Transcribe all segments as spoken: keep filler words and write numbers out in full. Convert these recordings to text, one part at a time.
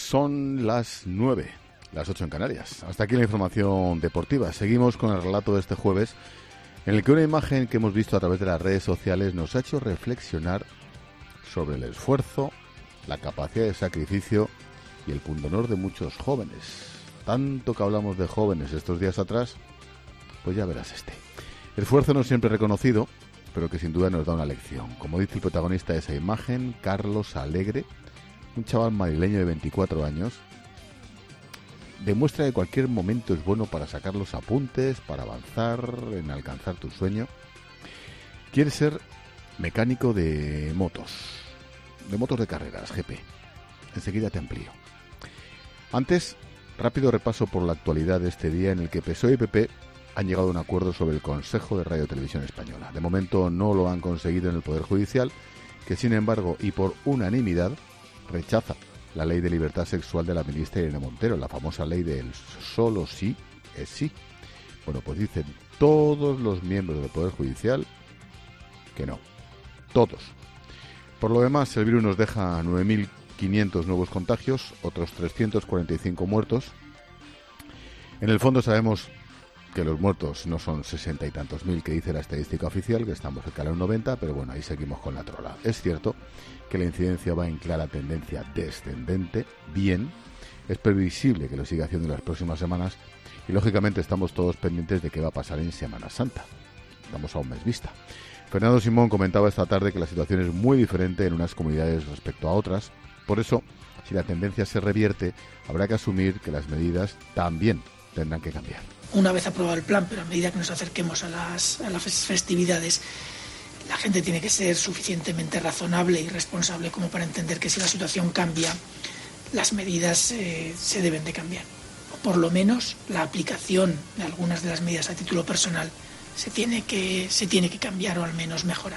Son las nueve, las ocho en Canarias. Hasta aquí la información deportiva. Seguimos con el relato de este jueves, en el que una imagen que hemos visto a través de las redes sociales nos ha hecho reflexionar sobre el esfuerzo, la capacidad de sacrificio y el pundonor de muchos jóvenes. Tanto que hablamos de jóvenes estos días atrás, pues ya verás este. Esfuerzo no siempre reconocido, pero que sin duda nos da una lección. Como dice el protagonista de esa imagen, Carlos Alegre, un chaval madrileño de veinticuatro años, demuestra que cualquier momento es bueno para sacar los apuntes, para avanzar en alcanzar tu sueño. Quiere ser mecánico de motos, de motos de carreras, G P. Enseguida te amplío. Antes, rápido repaso por la actualidad de este día en el que P S O E y P P han llegado a un acuerdo sobre el Consejo de Radio y Televisión Española. De momento no lo han conseguido en el Poder Judicial, que sin embargo y por unanimidad rechaza la ley de libertad sexual de la ministra Irene Montero, la famosa ley del solo sí es sí. Bueno, pues dicen todos los miembros del Poder Judicial que no. Todos. Por lo demás, el virus nos deja nueve mil quinientos nuevos contagios, otros trescientos cuarenta y cinco muertos. En el fondo sabemos que los muertos no son sesenta y tantos mil que dice la estadística oficial, que estamos cerca de los noventa, pero bueno, ahí seguimos con la trola. Es cierto que la incidencia va en clara tendencia descendente, bien, es previsible que lo siga haciendo en las próximas semanas y lógicamente estamos todos pendientes de qué va a pasar en Semana Santa. Estamos a un mes vista. Fernando Simón comentaba esta tarde que la situación es muy diferente en unas comunidades respecto a otras, por eso, si la tendencia se revierte, habrá que asumir que las medidas también tendrán que cambiar. Una vez aprobado el plan, pero a medida que nos acerquemos a las, a las festividades, la gente tiene que ser suficientemente razonable y responsable como para entender que si la situación cambia, las medidas eh, se deben de cambiar. O por lo menos la aplicación de algunas de las medidas a título personal se tiene que, se tiene que cambiar o al menos mejorar.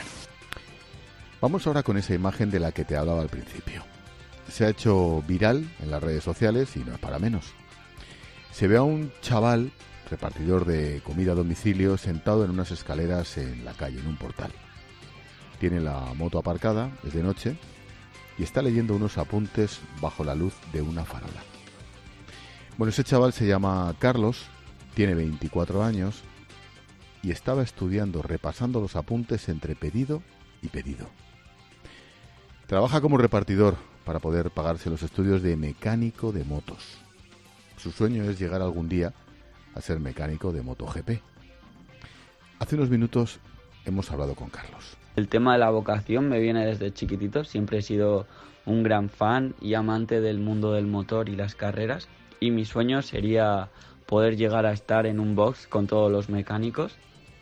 Vamos ahora con esa imagen de la que te hablaba al principio. Se ha hecho viral en las redes sociales y no es para menos. Se ve a un chaval repartidor de comida a domicilio sentado en unas escaleras en la calle, en un portal. Tiene la moto aparcada, es de noche, y está leyendo unos apuntes bajo la luz de una farola. Bueno, ese chaval se llama Carlos, tiene veinticuatro años y estaba estudiando, repasando los apuntes entre pedido y pedido. Trabaja como repartidor para poder pagarse los estudios de mecánico de motos. Su sueño es llegar algún día a ser mecánico de MotoGP. Hace unos minutos hemos hablado con Carlos. El tema de la vocación me viene desde chiquitito. Siempre he sido un gran fan y amante del mundo del motor y las carreras. Y mi sueño sería poder llegar a estar en un box con todos los mecánicos.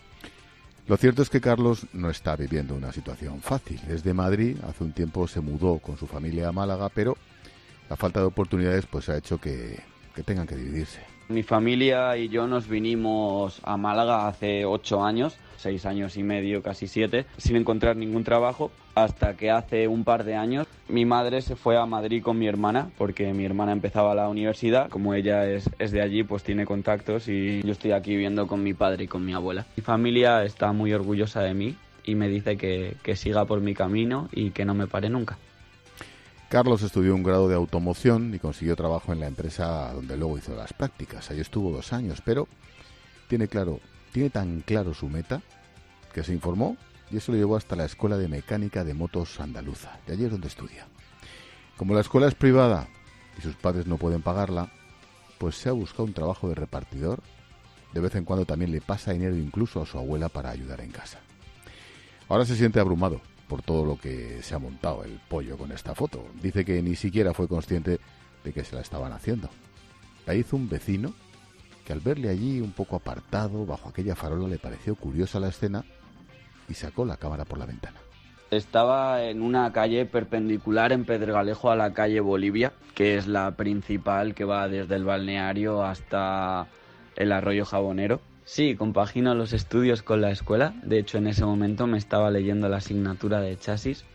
Lo cierto es que Carlos no está viviendo una situación fácil. Desde Madrid, hace un tiempo se mudó con su familia a Málaga, pero la falta de oportunidades pues ha hecho que, que tengan que dividirse. Mi familia y yo nos vinimos a Málaga hace ocho años, seis años y medio, casi siete, sin encontrar ningún trabajo, hasta que hace un par de años mi madre se fue a Madrid con mi hermana, porque mi hermana empezaba la universidad. Como ella es, es de allí, pues tiene contactos y yo estoy aquí viviendo con mi padre y con mi abuela. Mi familia está muy orgullosa de mí y me dice que, que siga por mi camino y que no me pare nunca. Carlos estudió un grado de automoción y consiguió trabajo en la empresa donde luego hizo las prácticas. Ahí estuvo dos años, pero tiene claro, tiene tan claro su meta que se informó y eso lo llevó hasta la Escuela de Mecánica de Motos Andaluza. Y allí es donde estudia. Como la escuela es privada y sus padres no pueden pagarla, pues se ha buscado un trabajo de repartidor. De vez en cuando también le pasa dinero incluso a su abuela para ayudar en casa. Ahora se siente abrumado por todo lo que se ha montado el pollo con esta foto. Dice que ni siquiera fue consciente de que se la estaban haciendo. La hizo un vecino que al verle allí un poco apartado bajo aquella farola le pareció curiosa la escena y sacó la cámara por la ventana. Estaba en una calle perpendicular en Pedregalejo a la calle Bolivia, que es la principal que va desde el balneario hasta el arroyo Jabonero. Sí, compagino los estudios con la escuela. De hecho, en ese momento me estaba leyendo la asignatura de chasis.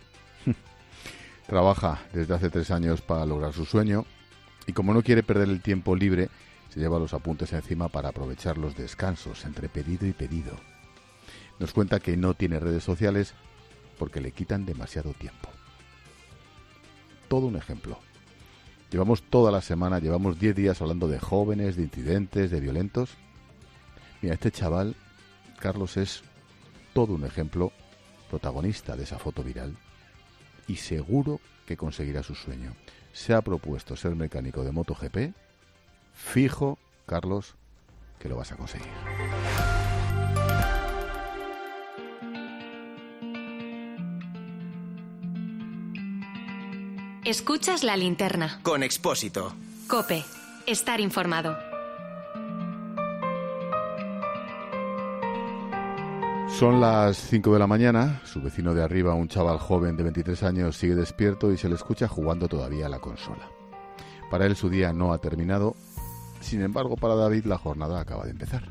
Trabaja desde hace tres años para lograr su sueño y como no quiere perder el tiempo libre, se lleva los apuntes encima para aprovechar los descansos entre pedido y pedido. Nos cuenta que no tiene redes sociales porque le quitan demasiado tiempo. Todo un ejemplo. Llevamos toda la semana, llevamos diez días hablando de jóvenes, de incidentes, de violentos. Mira, este chaval, Carlos, es todo un ejemplo, protagonista de esa foto viral, y seguro que conseguirá su sueño. Se ha propuesto ser mecánico de MotoGP. Fijo, Carlos, que lo vas a conseguir. Escuchas La Linterna. Con Expósito. COPE. Estar informado. Son las cinco de la mañana. Su vecino de arriba, un chaval joven de veintitrés años, sigue despierto y se le escucha jugando todavía a la consola. Para él su día no ha terminado. Sin embargo, para David la jornada acaba de empezar.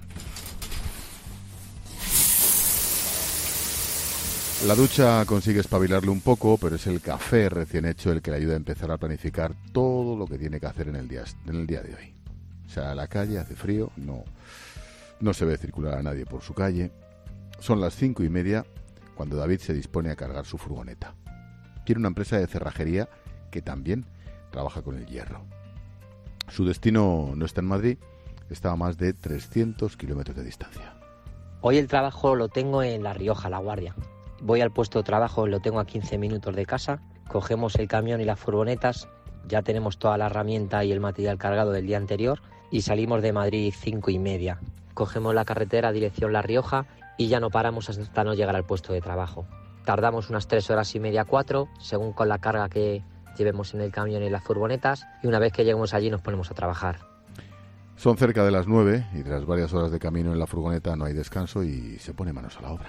La ducha consigue espabilarle un poco, pero es el café recién hecho el que le ayuda a empezar a planificar todo lo que tiene que hacer en el día, en el día de hoy. Sale a la calle, hace frío, no, no se ve circular a nadie por su calle. Son las cinco y media cuando David se dispone a cargar su furgoneta. Tiene una empresa de cerrajería que también trabaja con el hierro. Su destino no está en Madrid, está a más de trescientos kilómetros de distancia. Hoy el trabajo lo tengo en La Rioja, La Guardia. Voy al puesto de trabajo, lo tengo a quince minutos de casa, cogemos el camión y las furgonetas, ya tenemos toda la herramienta y el material cargado del día anterior y salimos de Madrid cinco y media. Cogemos la carretera dirección La Rioja y ya no paramos hasta no llegar al puesto de trabajo. Tardamos unas tres horas y media, cuatro, según con la carga que llevemos en el camión y las furgonetas, y una vez que lleguemos allí nos ponemos a trabajar. Son cerca de las nueve y tras varias horas de camino en la furgoneta no hay descanso y se pone manos a la obra.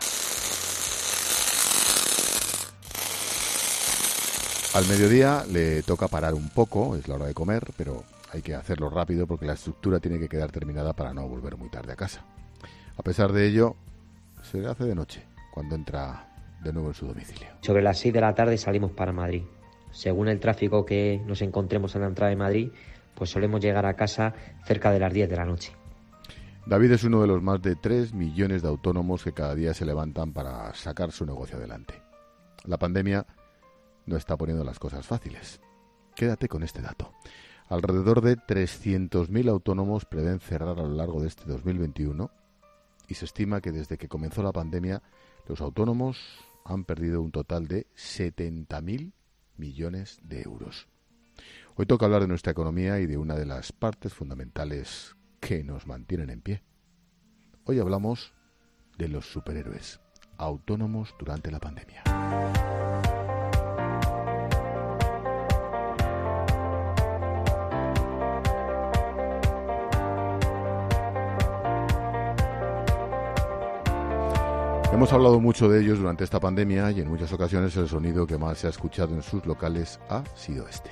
Al mediodía le toca parar un poco, es la hora de comer, pero hay que hacerlo rápido porque la estructura tiene que quedar terminada para no volver muy tarde a casa. A pesar de ello, se hace de noche cuando entra de nuevo en su domicilio. Sobre las seis de la tarde salimos para Madrid. Según el tráfico que nos encontremos en la entrada de Madrid, pues solemos llegar a casa cerca de las diez de la noche. David es uno de los más de tres millones de autónomos que cada día se levantan para sacar su negocio adelante. La pandemia no está poniendo las cosas fáciles. Quédate con este dato. Alrededor de trescientos mil autónomos prevén cerrar a lo largo de este dos mil veintiuno y se estima que desde que comenzó la pandemia los autónomos han perdido un total de setenta mil millones de euros. Hoy toca hablar de nuestra economía y de una de las partes fundamentales que nos mantienen en pie. Hoy hablamos de los superhéroes autónomos durante la pandemia. Hemos hablado mucho de ellos durante esta pandemia y en muchas ocasiones el sonido que más se ha escuchado en sus locales ha sido este.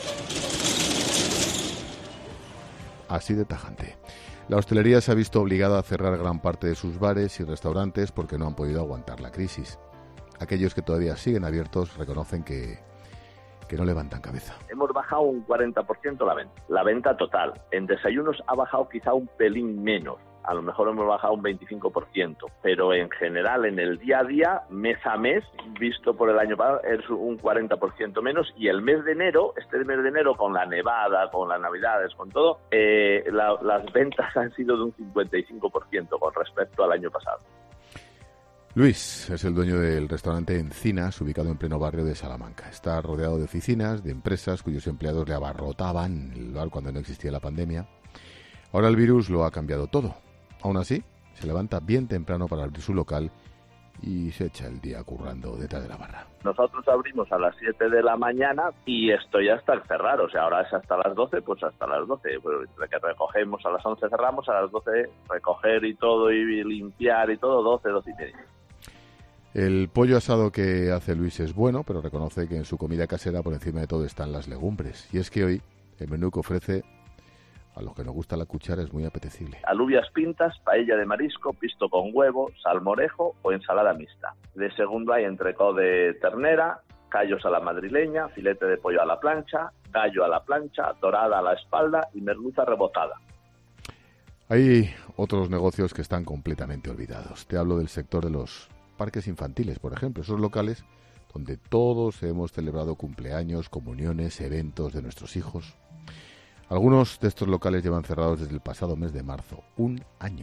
Así de tajante. La hostelería se ha visto obligada a cerrar gran parte de sus bares y restaurantes porque no han podido aguantar la crisis. Aquellos que todavía siguen abiertos reconocen que, que no levantan cabeza. Hemos bajado un cuarenta por ciento la venta, la venta total. En desayunos ha bajado quizá un pelín menos. A lo mejor hemos bajado un veinticinco por ciento, pero en general en el día a día, mes a mes, visto por el año pasado, es un cuarenta por ciento menos, y el mes de enero, este mes de enero con la nevada, con las navidades, con todo, eh, la, las ventas han sido de un cincuenta y cinco por ciento con respecto al año pasado. Luis es el dueño del restaurante Encinas, ubicado en pleno barrio de Salamanca. Está rodeado de oficinas, de empresas cuyos empleados le abarrotaban el bar cuando no existía la pandemia. Ahora el virus lo ha cambiado todo. Aún así, se levanta bien temprano para abrir su local y se echa el día currando detrás de la barra. Nosotros abrimos a las siete de la mañana y esto ya está cerrado. O sea, ahora es hasta las doce, pues hasta las doce. Pues entre que recogemos a las once cerramos, a las doce recoger y todo y limpiar y todo, doce, doce y media. El pollo asado que hace Luis es bueno, pero reconoce que en su comida casera por encima de todo están las legumbres. Y es que hoy el menú que ofrece a los que nos gusta la cuchara es muy apetecible. Alubias pintas, paella de marisco, pisto con huevo, salmorejo o ensalada mixta. De segundo hay entrecot de ternera, callos a la madrileña, filete de pollo a la plancha, gallo a la plancha, dorada a la espalda y merluza rebotada. Hay otros negocios que están completamente olvidados. Te hablo del sector de los parques infantiles, por ejemplo. Esos locales donde todos hemos celebrado cumpleaños, comuniones, eventos de nuestros hijos. Algunos de estos locales llevan cerrados desde el pasado mes de marzo, un año.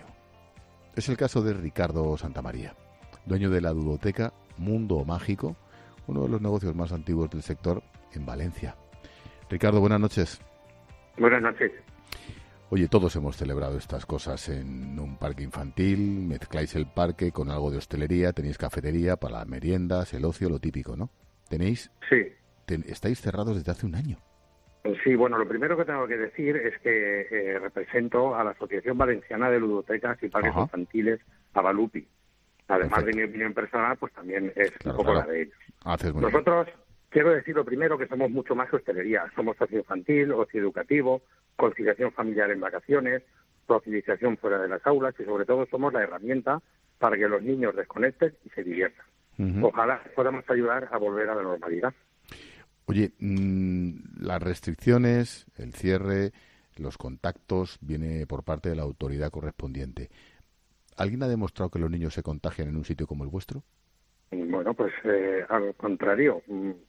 Es el caso de Ricardo Santamaría, dueño de la ludoteca Mundo Mágico, uno de los negocios más antiguos del sector en Valencia. Ricardo, buenas noches. Buenas noches. Oye, todos hemos celebrado estas cosas en un parque infantil, mezcláis el parque con algo de hostelería, tenéis cafetería para las meriendas, el ocio, lo típico, ¿no? ¿Tenéis? Sí. Ten, estáis cerrados desde hace un año. Sí, bueno, lo primero que tengo que decir es que eh, represento a la Asociación Valenciana de Ludotecas y Parques Ajá. Infantiles, Avalupi. Además Perfecto. de mi opinión personal, pues también es claro, un poco claro. la de ellos. Haces muy Nosotros, bien. quiero decir lo primero, que somos mucho más que hostelería. Somos socio infantil, ocio educativo, conciliación familiar en vacaciones, socialización fuera de las aulas y sobre todo somos la herramienta para que los niños desconecten y se diviertan. Uh-huh. Ojalá podamos ayudar a volver a la normalidad. Oye, mmm, las restricciones, el cierre, los contactos, viene por parte de la autoridad correspondiente. ¿Alguien ha demostrado que los niños se contagian en un sitio como el vuestro? Bueno, pues eh, al contrario.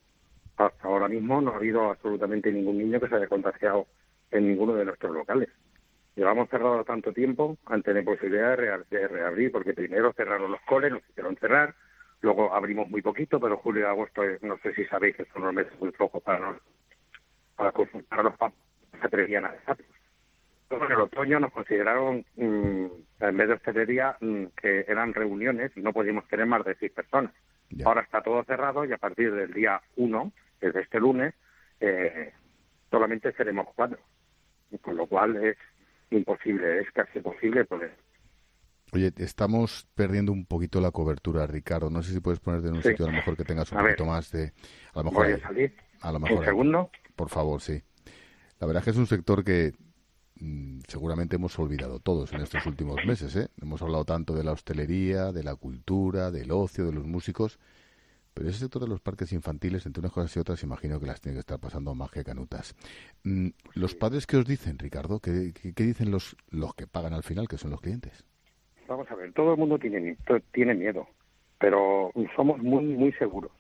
Hasta ahora mismo no ha habido absolutamente ningún niño que se haya contagiado en ninguno de nuestros locales. Llevamos cerrado tanto tiempo ante la posibilidad de, re- de reabrir, porque primero cerraron los coles, nos hicieron cerrar, luego abrimos muy poquito, pero julio y agosto, no sé si sabéis que son los meses muy flojos para, nos, para consultar a los papás que se atrevían a dejarlos. En el otoño nos consideraron, mmm, en vez de hostelería, mmm, que eran reuniones y no podíamos tener más de seis personas. Ya. Ahora está todo cerrado y a partir del día uno, desde este lunes, eh, solamente seremos cuatro. Con lo cual es imposible, es casi imposible poder. Oye, estamos perdiendo un poquito la cobertura, Ricardo. No sé si puedes ponerte en un sí. sitio a lo mejor que tengas un a poquito ver. más de... A lo mejor Voy a salir. A lo mejor ¿Un segundo? Por favor, sí. La verdad es que es un sector que mmm, seguramente hemos olvidado todos en estos últimos meses, ¿eh? Hemos hablado tanto de la hostelería, de la cultura, del ocio, de los músicos, pero ese sector de los parques infantiles, entre unas cosas y otras, imagino que las tiene que estar pasando más que canutas. Mm, ¿Los padres qué os dicen, Ricardo? ¿Qué, qué, qué dicen los, los que pagan al final, que son los clientes? Vamos a ver, todo el mundo tiene, tiene miedo, pero somos muy, muy seguros.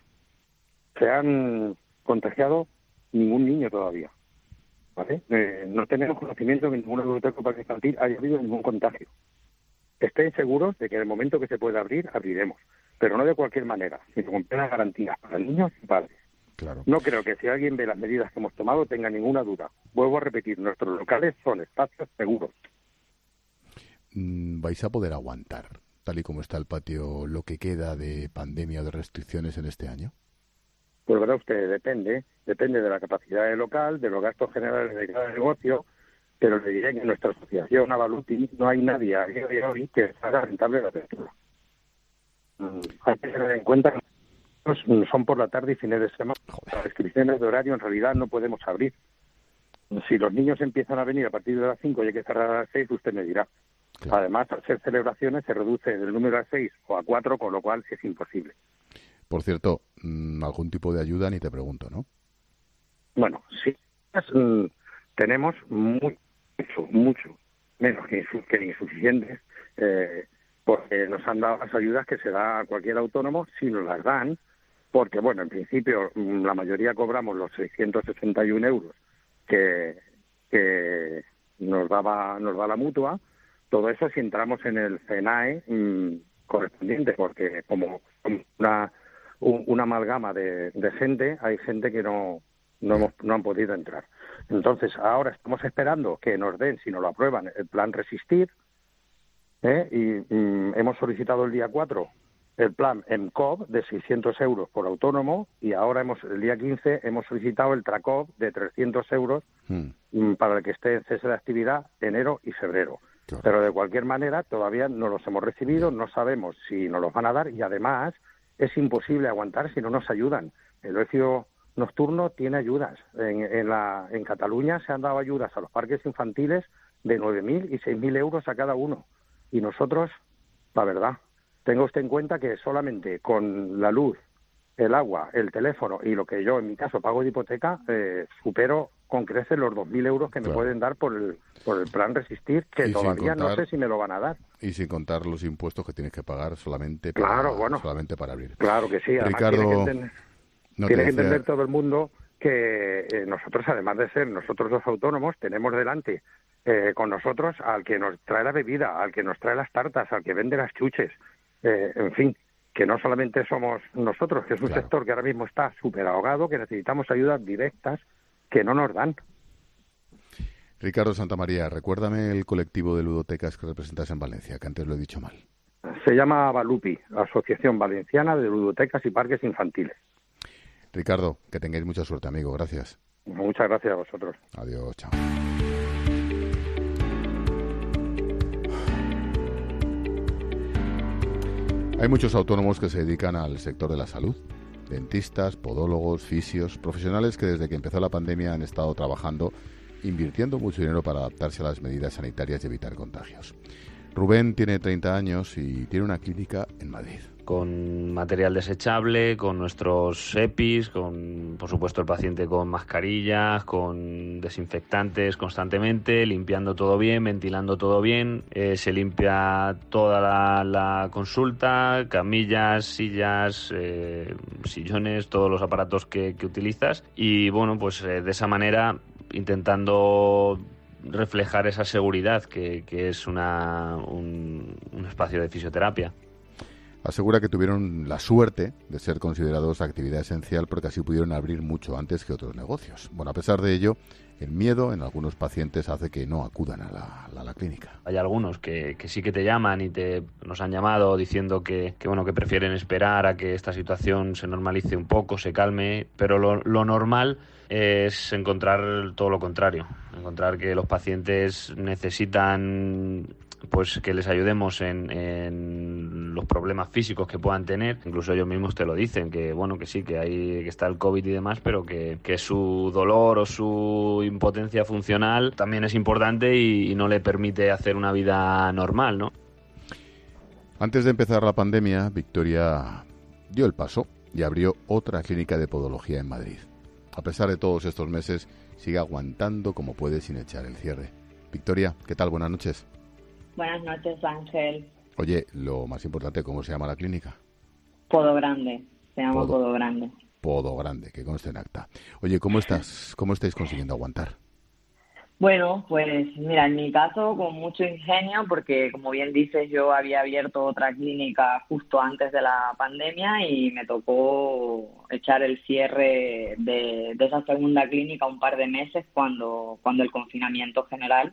Se han contagiado ningún niño todavía, ¿vale? Eh, no tenemos conocimiento de que ningún biblioteca parque infantil haya habido ningún contagio. Estén seguros de que en el momento que se pueda abrir, abriremos, pero no de cualquier manera, sino con plenas garantías para niños y padres. Claro. No creo que si alguien ve las medidas que hemos tomado tenga ninguna duda. Vuelvo a repetir, nuestros locales son espacios seguros. ¿Vais a poder aguantar, tal y como está el patio, lo que queda de pandemia o de restricciones en este año? Pues verá usted, depende, depende de la capacidad del local, de los gastos generales de cada negocio, pero le diré que en nuestra asociación Avalupi no hay nadie a día de hoy que haga rentable la apertura. Mm, hay que tener en cuenta que son por la tarde y fines de semana. Las restricciones de horario en realidad no podemos abrir. Si los niños empiezan a venir a partir de las cinco y hay que cerrar a las seis, usted me dirá. Claro. Además, al ser celebraciones se reduce del número a seis o a cuatro, con lo cual es imposible. Por cierto, algún tipo de ayuda ni te pregunto, ¿no? Bueno, sí, mm, tenemos mucho, mucho menos que, insu- que insuficientes, eh, porque nos han dado las ayudas que se da a cualquier autónomo si nos las dan, porque, bueno, en principio la mayoría cobramos los seiscientos sesenta y un euros que, que nos daba nos da la mutua. Todo eso si entramos en el CENAE mmm, correspondiente, porque como una, un, una amalgama de, de gente, hay gente que no no, hemos, no han podido entrar. Entonces, ahora estamos esperando que nos den, si nos lo aprueban, el plan Resistir, ¿eh? y mmm, hemos solicitado el día cuatro el plan M C O V de seiscientos euros por autónomo, y ahora hemos el día quince hemos solicitado el TRACOV de trescientos euros hmm. para el que esté en cese de actividad enero y febrero. Claro. Pero de cualquier manera todavía no los hemos recibido, no sabemos si nos los van a dar y además es imposible aguantar si no nos ayudan. El ocio nocturno tiene ayudas. En, en, la, en Cataluña se han dado ayudas a los parques infantiles de nueve mil y seis mil euros a cada uno. Y nosotros, la verdad, tenga usted en cuenta que solamente con la luz, el agua, el teléfono y lo que yo en mi caso pago de hipoteca, eh, supero con creces los dos mil euros que me claro. pueden dar por el por el plan Resistir, que y todavía contar, no sé si me lo van a dar. Y sin contar los impuestos que tienes que pagar solamente para, claro, bueno, solamente para abrir. Claro que sí. Ricardo, que tener... No Tiene que decía... entender todo el mundo que eh, nosotros, además de ser nosotros los autónomos, tenemos delante eh, con nosotros al que nos trae la bebida, al que nos trae las tartas, al que vende las chuches, eh, en fin, que no solamente somos nosotros, que es un claro. sector que ahora mismo está súper ahogado, que necesitamos ayudas directas que no nos dan. Ricardo Santamaría, recuérdame el colectivo de ludotecas que representas en Valencia, que antes lo he dicho mal. Se llama Balupi, Asociación Valenciana de Ludotecas y Parques Infantiles. Ricardo, que tengáis mucha suerte, amigo. Gracias. Muchas gracias a vosotros. Adiós, chao. Hay muchos autónomos que se dedican al sector de la salud. Dentistas, podólogos, fisios, profesionales que desde que empezó la pandemia han estado trabajando, invirtiendo mucho dinero para adaptarse a las medidas sanitarias y evitar contagios. Rubén tiene treinta años y tiene una clínica en Madrid. Con material desechable, con nuestros EPIs, con, por supuesto, el paciente con mascarillas, con desinfectantes constantemente, limpiando todo bien, ventilando todo bien, eh, se limpia toda la, la consulta, camillas, sillas, eh, sillones, todos los aparatos que, que utilizas y, bueno, pues eh, de esa manera intentando reflejar esa seguridad que, que es una, un, un espacio de fisioterapia. Asegura que tuvieron la suerte de ser considerados actividad esencial porque así pudieron abrir mucho antes que otros negocios. Bueno, a pesar de ello, el miedo en algunos pacientes hace que no acudan a la, a la clínica. Hay algunos que, que sí que te llaman y te nos han llamado diciendo que, que bueno que prefieren esperar a que esta situación se normalice un poco, se calme, pero lo, lo normal es encontrar todo lo contrario, encontrar que los pacientes necesitan pues que les ayudemos en, en los problemas físicos que puedan tener. Incluso ellos mismos te lo dicen, que bueno, que sí, que hay que está el COVID y demás, pero que, que su dolor o su impotencia funcional también es importante y, y no le permite hacer una vida normal, ¿no? Antes de empezar la pandemia, Victoria dio el paso y abrió otra clínica de podología en Madrid. A pesar de todos estos meses, sigue aguantando como puede sin echar el cierre. Victoria, ¿qué tal? Buenas noches. Buenas noches, Ángel. Oye, lo más importante, ¿cómo se llama la clínica? Podo Grande, se llama Podo, Podo Grande. Podo Grande, que conste en acta. Oye, ¿cómo estás? ¿Cómo estáis consiguiendo aguantar? Bueno, pues mira, en mi caso con mucho ingenio, porque como bien dices, yo había abierto otra clínica justo antes de la pandemia y me tocó echar el cierre de, de esa segunda clínica un par de meses cuando, cuando el confinamiento general.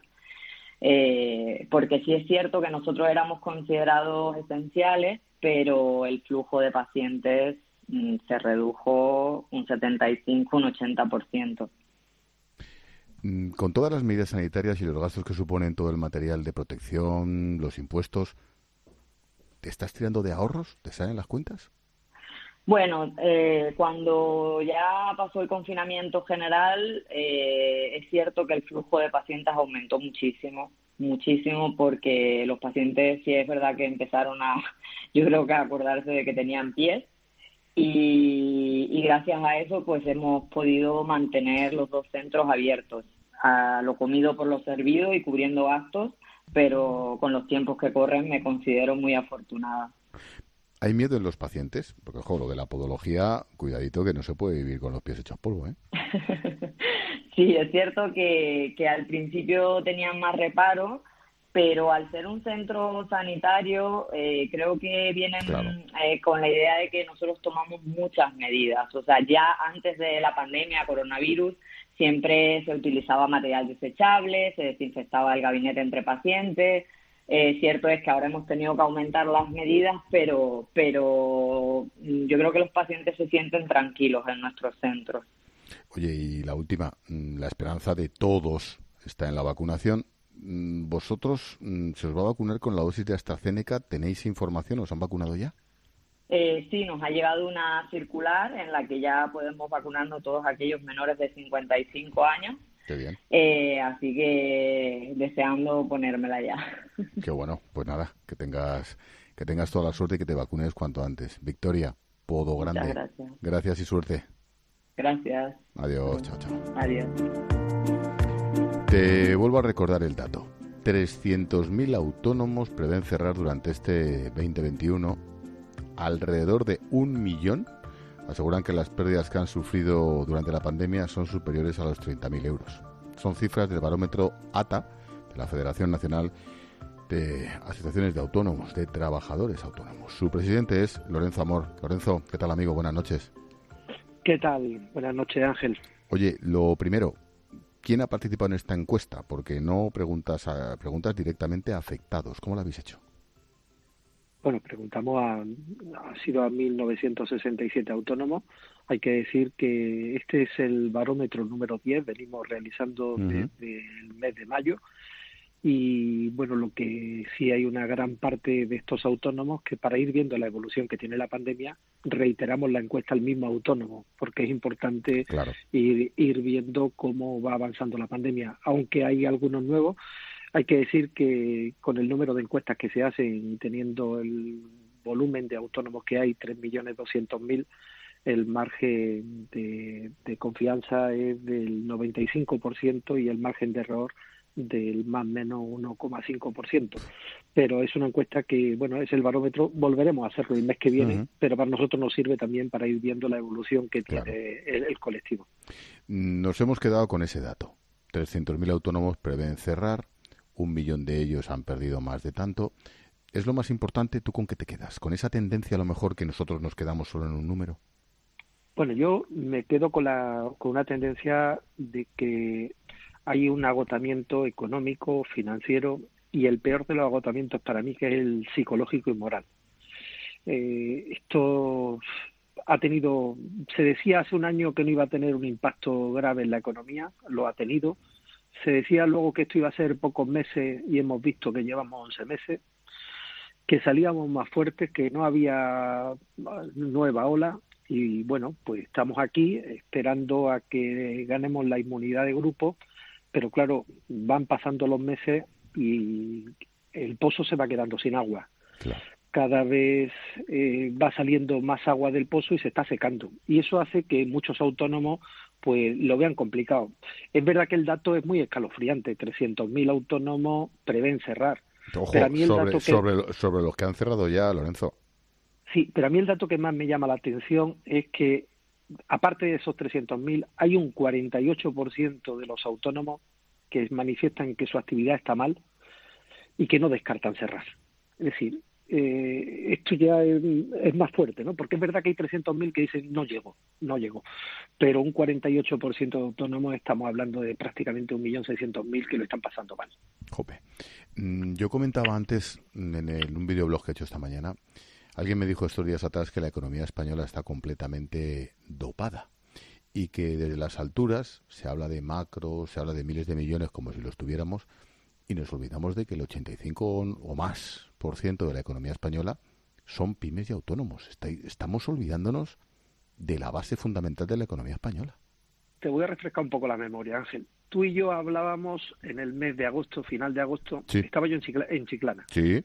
Eh, porque sí es cierto que nosotros éramos considerados esenciales, pero el flujo de pacientes mm, se redujo un setenta y cinco, un ochenta por ciento. Con todas las medidas sanitarias y los gastos que suponen todo el material de protección, los impuestos, ¿te estás tirando de ahorros? ¿Te salen las cuentas? Bueno, eh, cuando ya pasó el confinamiento general, eh, es cierto que el flujo de pacientes aumentó muchísimo, muchísimo, porque los pacientes sí es verdad que empezaron a, yo creo que a acordarse de que tenían pies y, y gracias a eso pues hemos podido mantener los dos centros abiertos, a lo comido por lo servido y cubriendo gastos, pero con los tiempos que corren me considero muy afortunada. ¿Hay miedo en los pacientes? Porque, ojo, lo de la podología, cuidadito que no se puede vivir con los pies hechos polvo, ¿eh? Sí, es cierto que, que al principio tenían más reparo, pero al ser un centro sanitario eh, creo que vienen claro. eh, con la idea de que nosotros tomamos muchas medidas. O sea, ya antes de la pandemia, coronavirus, siempre se utilizaba material desechable, se desinfectaba el gabinete entre pacientes. Eh, cierto es que ahora hemos tenido que aumentar las medidas, pero, pero yo creo que los pacientes se sienten tranquilos en nuestros centros. Oye, y la última, la esperanza de todos está en la vacunación. ¿Vosotros se os va a vacunar con la dosis de AstraZeneca? ¿Tenéis información? ¿Os han vacunado ya? Eh, sí, nos ha llegado una circular en la que ya podemos vacunarnos todos aquellos menores de cincuenta y cinco años. Qué bien. Eh, así que deseando ponérmela ya. Qué bueno, pues nada, que tengas que tengas toda la suerte y que te vacunes cuanto antes. Victoria, Podo Grande. Muchas gracias. Gracias y suerte. Gracias. Adiós, chao, chao. Adiós. Te vuelvo a recordar el dato. trescientos mil autónomos prevén cerrar durante este veinte veintiuno. Alrededor de un millón aseguran que las pérdidas que han sufrido durante la pandemia son superiores a los treinta mil euros. Son cifras del barómetro A T A, de la Federación Nacional de Asociaciones de Autónomos, de Trabajadores Autónomos. Su presidente es Lorenzo Amor. Lorenzo, ¿qué tal, amigo? Buenas noches. ¿Qué tal? Buenas noches, Ángel. Oye, lo primero, ¿quién ha participado en esta encuesta? Porque no preguntas a, preguntas directamente a afectados. ¿Cómo lo habéis hecho? Bueno, preguntamos a, ha sido a mil novecientos sesenta y siete autónomos. Hay que decir que este es el barómetro número diez, venimos realizando uh-huh. desde el mes de mayo. Y bueno, lo que sí hay una gran parte de estos autónomos que para ir viendo la evolución que tiene la pandemia, reiteramos la encuesta al mismo autónomo, porque es importante claro. ir, ir viendo cómo va avanzando la pandemia. Aunque hay algunos nuevos, hay que decir que con el número de encuestas que se hacen y teniendo el volumen de autónomos que hay, tres millones doscientos mil, el margen de, de confianza es del noventa y cinco por ciento y el margen de error del más o menos uno coma cinco por ciento. Pero es una encuesta que, bueno, es el barómetro, volveremos a hacerlo el mes que viene, uh-huh. pero para nosotros nos sirve también para ir viendo la evolución que claro. tiene el, el colectivo. Nos hemos quedado con ese dato. trescientos mil autónomos prevén cerrar, un millón de ellos han perdido más de tanto. ¿Es lo más importante? ¿Tú con qué te quedas? ¿Con esa tendencia a lo mejor que nosotros nos quedamos solo en un número? Bueno, yo me quedo con, la, con una tendencia de que hay un agotamiento económico, financiero, y el peor de los agotamientos para mí que es el psicológico y moral. Eh, esto ha tenido, se decía hace un año que no iba a tener un impacto grave en la economía, lo ha tenido. Se decía luego que esto iba a ser pocos meses y hemos visto que llevamos once meses, que salíamos más fuertes, que no había nueva ola. Y bueno, pues estamos aquí esperando a que ganemos la inmunidad de grupo. Pero claro, van pasando los meses y el pozo se va quedando sin agua. Claro. Cada vez eh, va saliendo más agua del pozo y se está secando. Y eso hace que muchos autónomos pues lo vean complicado. Es verdad que el dato es muy escalofriante. trescientos mil autónomos prevén cerrar. Ojo, pero a mí el sobre, dato que... sobre, sobre los que han cerrado ya, Lorenzo. Sí, pero a mí el dato que más me llama la atención es que aparte de esos trescientos mil, hay un cuarenta y ocho por ciento de los autónomos que manifiestan que su actividad está mal y que no descartan cerrar. Es decir, eh, esto ya es, es más fuerte, ¿no? Porque es verdad que hay trescientos mil que dicen no llego, no llego, pero un cuarenta y ocho por ciento de autónomos estamos hablando de prácticamente un millón seiscientos mil que lo están pasando mal. Jope. Yo comentaba antes en el, un videoblog que he hecho esta mañana. Alguien me dijo estos días atrás que la economía española está completamente dopada y que desde las alturas se habla de macro, se habla de miles de millones como si los tuviéramos y nos olvidamos de que el ochenta y cinco o más por ciento de la economía española son pymes y autónomos. Estamos olvidándonos de la base fundamental de la economía española. Te voy a refrescar un poco la memoria, Ángel. Tú y yo hablábamos en el mes de agosto, final de agosto, sí. Estaba yo en, Chicla- en Chiclana. Sí.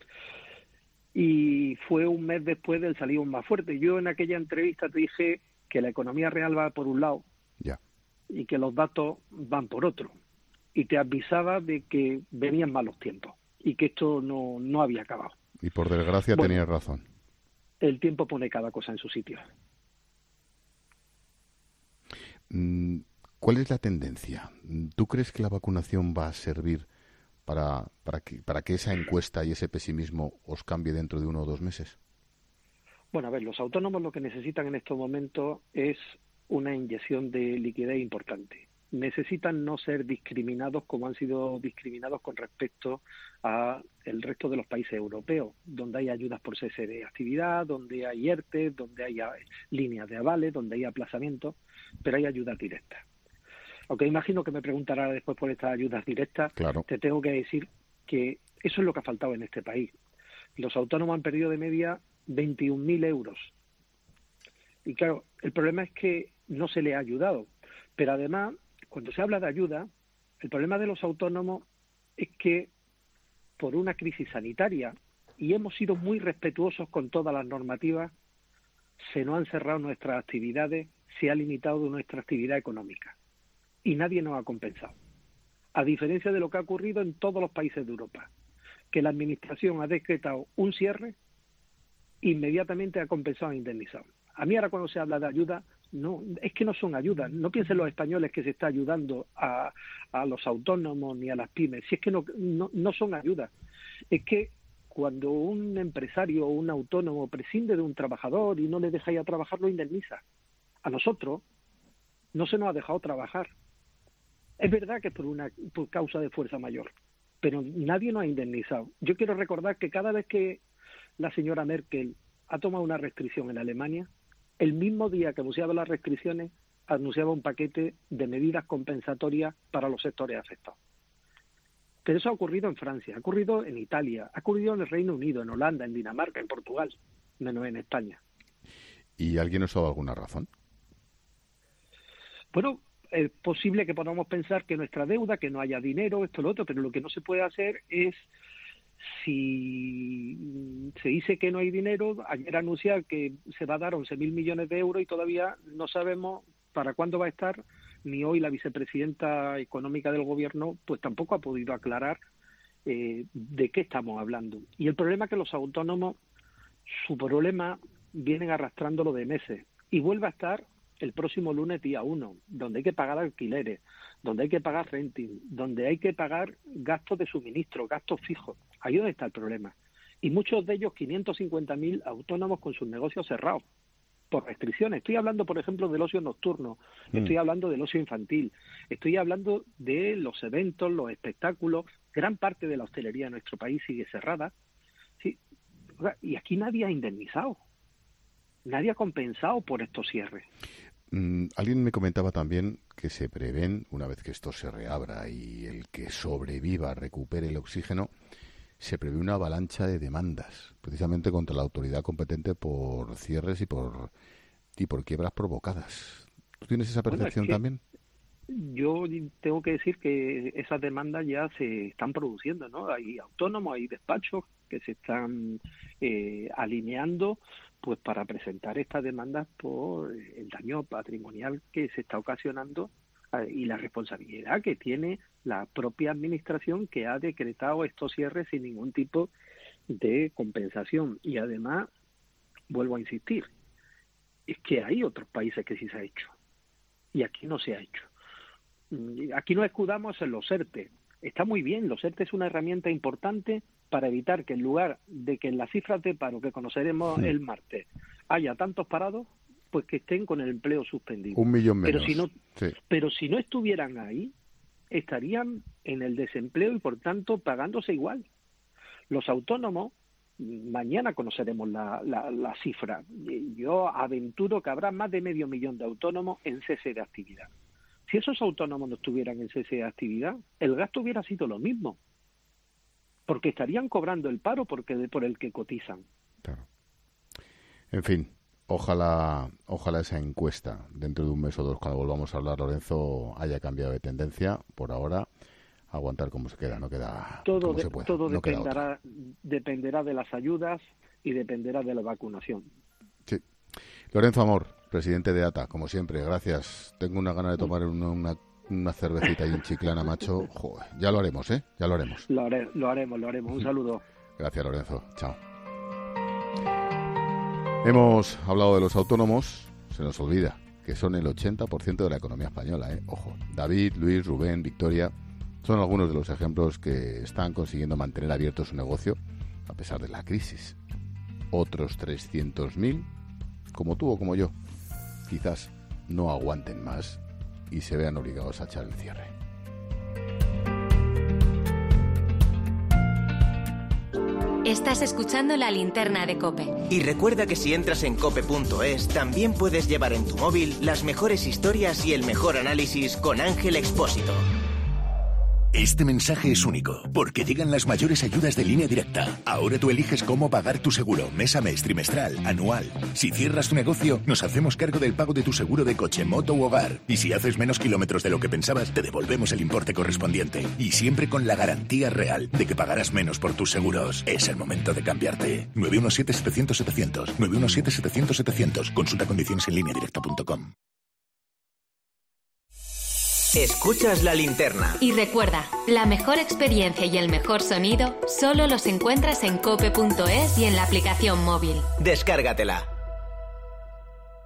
Y fue un mes después del salido más fuerte. Yo en aquella entrevista te dije que la economía real va por un lado ya. y que los datos van por otro. Y te avisaba de que venían malos tiempos y que esto no, no había acabado. Y por desgracia bueno, tenías razón. El tiempo pone cada cosa en su sitio. ¿Cuál es la tendencia? ¿Tú crees que la vacunación va a servir Para, para, que, para que esa encuesta y ese pesimismo os cambie dentro de uno o dos meses? Bueno, a ver, los autónomos lo que necesitan en estos momentos es una inyección de liquidez importante. Necesitan no ser discriminados como han sido discriminados con respecto a el resto de los países europeos, donde hay ayudas por cese de actividad, donde hay E R T E, donde hay líneas de avales, donde hay aplazamientos, pero hay ayudas directas. Aunque imagino que me preguntará después por estas ayudas directas, claro. Te tengo que decir que eso es lo que ha faltado en este país. Los autónomos han perdido de media veintiún mil euros. Y claro, el problema es que no se les ha ayudado. Pero además, cuando se habla de ayuda, el problema de los autónomos es que por una crisis sanitaria, y hemos sido muy respetuosos con todas las normativas, se nos han cerrado nuestras actividades, se ha limitado nuestra actividad económica. Y nadie nos ha compensado. A diferencia de lo que ha ocurrido en todos los países de Europa, que la Administración ha decretado un cierre, inmediatamente ha compensado e indemnizado. A mí ahora cuando se habla de ayuda, no, es que no son ayudas. No piensen los españoles que se está ayudando a, a los autónomos ni a las pymes. Si es que no, no, no son ayudas. Es que cuando un empresario o un autónomo prescinde de un trabajador y no le deja ir a trabajar, lo indemniza. A nosotros no se nos ha dejado trabajar. Es verdad que es por una por causa de fuerza mayor, pero nadie nos ha indemnizado. Yo quiero recordar que cada vez que la señora Merkel ha tomado una restricción en Alemania, el mismo día que anunciaba las restricciones, anunciaba un paquete de medidas compensatorias para los sectores afectados. Pero eso ha ocurrido en Francia, ha ocurrido en Italia, ha ocurrido en el Reino Unido, en Holanda, en Dinamarca, en Portugal, menos en España. ¿Y alguien nos ha dado alguna razón? Bueno, es posible que podamos pensar que nuestra deuda, que no haya dinero, esto, lo otro, pero lo que no se puede hacer es, si se dice que no hay dinero, ayer anunciar que se va a dar once mil millones de euros y todavía no sabemos para cuándo va a estar, ni hoy la vicepresidenta económica del gobierno pues tampoco ha podido aclarar eh, de qué estamos hablando. Y el problema es que los autónomos, su problema vienen arrastrándolo de meses y vuelve a estar el próximo lunes día uno, donde hay que pagar alquileres, donde hay que pagar renting, donde hay que pagar gastos de suministro, gastos fijos. Ahí es donde está el problema. Y muchos de ellos, quinientos cincuenta mil autónomos con sus negocios cerrados por restricciones. Estoy hablando, por ejemplo, del ocio nocturno, mm. estoy hablando del ocio infantil, estoy hablando de los eventos, los espectáculos. Gran parte de la hostelería de nuestro país sigue cerrada. Sí. Y aquí nadie ha indemnizado, nadie ha compensado por estos cierres. Mm, alguien me comentaba también que se prevén, una vez que esto se reabra y el que sobreviva recupere el oxígeno, se prevé una avalancha de demandas, precisamente contra la autoridad competente por cierres y por y por quiebras provocadas. ¿Tú tienes esa percepción bueno, es que también? Yo tengo que decir que esas demandas ya se están produciendo, ¿no? Hay autónomos, hay despachos que se están eh, alineando pues para presentar estas demandas por el daño patrimonial que se está ocasionando eh, y la responsabilidad que tiene la propia administración que ha decretado estos cierres sin ningún tipo de compensación. Y además, vuelvo a insistir, es que hay otros países que sí se ha hecho y aquí no se ha hecho. Aquí nos escudamos en los ERTE. Está muy bien, los ERTE es una herramienta importante para evitar que en lugar de que en las cifras de paro que conoceremos sí. el martes haya tantos parados, pues que estén con el empleo suspendido. Un millón menos. Pero si no, sí. pero si no estuvieran ahí, estarían en el desempleo y por tanto pagándose igual. Los autónomos, mañana conoceremos la, la, la cifra. Yo aventuro que habrá más de medio millón de autónomos en cese de actividad. Si esos autónomos no estuvieran en cese de actividad, el gasto hubiera sido lo mismo, porque estarían cobrando el paro porque por el que cotizan. Claro. En fin, ojalá, ojalá esa encuesta dentro de un mes o dos, cuando volvamos a hablar, Lorenzo, haya cambiado de tendencia. Por ahora, aguantar como se queda, no queda todo como de, se pueda. Todo no dependerá, dependerá de las ayudas y dependerá de la vacunación. Sí. Lorenzo Amor, presidente de A T A, como siempre, gracias. Tengo una gana de tomar una, una, una cervecita y un Chiclana, macho. Joder, ya lo haremos, ¿eh? Ya lo haremos. Lo, haré, lo haremos, lo haremos. Un saludo. Gracias, Lorenzo. Chao. Hemos hablado de los autónomos, se nos olvida que son el ochenta por ciento de la economía española, ¿eh? Ojo, David, Luis, Rubén, Victoria, son algunos de los ejemplos que están consiguiendo mantener abierto su negocio a pesar de la crisis. Otros trescientos mil, como tú o como yo, quizás no aguanten más y se vean obligados a echar el cierre. Estás escuchando La Linterna de COPE. Y recuerda que si entras en cope punto es, también puedes llevar en tu móvil las mejores historias y el mejor análisis con Ángel Expósito. Este mensaje es único, porque llegan las mayores ayudas de Línea Directa. Ahora tú eliges cómo pagar tu seguro, mes a mes, trimestral, anual. Si cierras tu negocio, nos hacemos cargo del pago de tu seguro de coche, moto u hogar. Y si haces menos kilómetros de lo que pensabas, te devolvemos el importe correspondiente. Y siempre con la garantía real de que pagarás menos por tus seguros. Es el momento de cambiarte. nueve uno siete, setecientos, setecientos. nueve uno siete, setecientos, setecientos. Consulta condiciones en línea directa punto com. Escuchas La Linterna. Y recuerda, la mejor experiencia y el mejor sonido solo los encuentras en cope punto es y en la aplicación móvil. Descárgatela.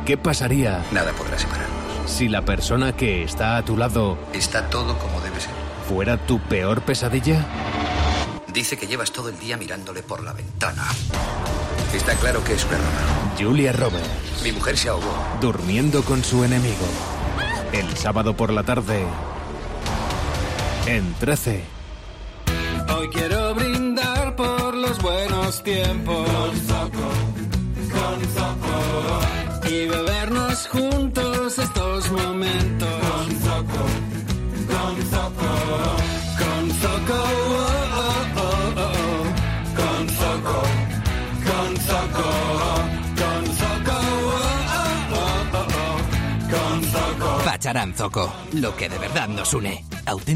¿Qué pasaría? Nada podrá separarnos. Si la persona que está a tu lado... Está todo como debe ser. ¿Fuera tu peor pesadilla? Dice que llevas todo el día mirándole por la ventana. Está claro que es una broma. Julia Roberts. Mi mujer se ahogó. Durmiendo con su enemigo. El sábado por la tarde. En trece. Hoy quiero brindar por los buenos tiempos. Con Zoco, con Zoco. Y bebernos juntos estos momentos. Con Zoco, con Zoco. Con Zoco, oh, oh, oh, oh. Con Zoco, con Zoco. Con Zoco, oh, oh, oh, oh. Con Zoco. Pacharán Zoco, lo que de verdad nos une. Auténtico.